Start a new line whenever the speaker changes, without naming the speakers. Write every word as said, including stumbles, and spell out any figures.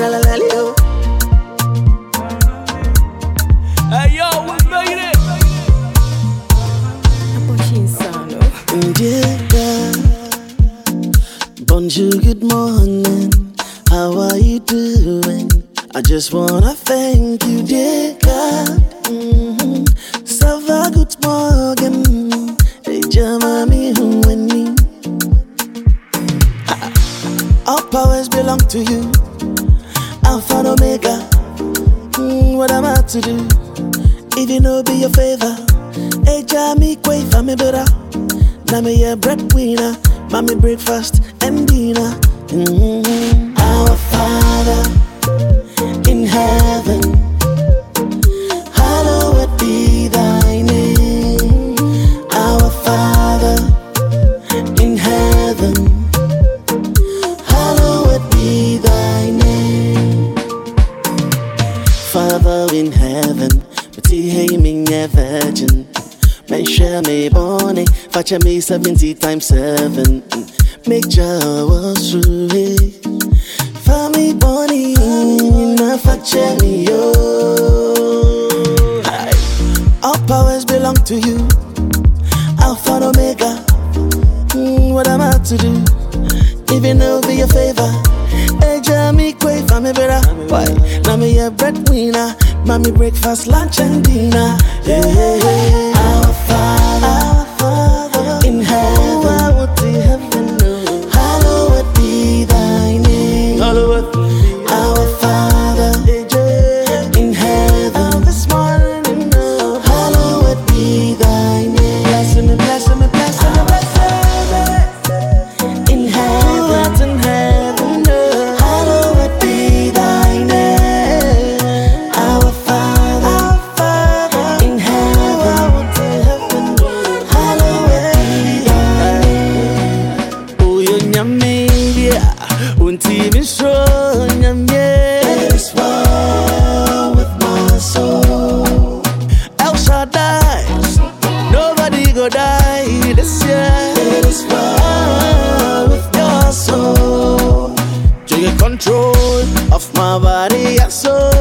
la la la yo.
Hey yo, we made it.
Yeah, bonjour, good morning. How are you doing? I just wanna thank you, dear God. Mm-hmm. Ça va, good morning. Hey, Jamami, who and me. All powers belong to you. Alpha and Omega. Mm, what am I to do? If you know be your favor. Hey, Jamie, quay for me better. Now me a breadwinner. Mommy breakfast and dinner. Mm-hmm. Our Father in heaven, hallowed be thy name. Our Father in heaven, hallowed be thy name. Father in heaven, but he ain't me a virgin. Make sure me born it, fetch me seventy times seven. Make sure was true it. For me born in, na fetch me yo. All powers belong to you. Alpha and Omega. Mm, what am I to do? Even though be a favor. Hey, Jamie, quay for me better. Why? Now me a breadwinner. Mommy breakfast, lunch and dinner. Yeah, yeah, yeah. Our Father, our Father in heaven, hallowed be heaven, no. Hallowed be thy name. Hallowed be our Father in heaven. This morning, no. Hallowed be thy name. Bless me, bless me, bless me, bless me. In heaven, in heaven, no. Hallowed be thy name. Our Father, our Father in heaven, hallowed be thy name. Oh, you nyame, yeah. Unti me strong, nyame. It is well with my soul. El Shaddai, nobody go die this year. It is well with your soul. Take control of my body and soul.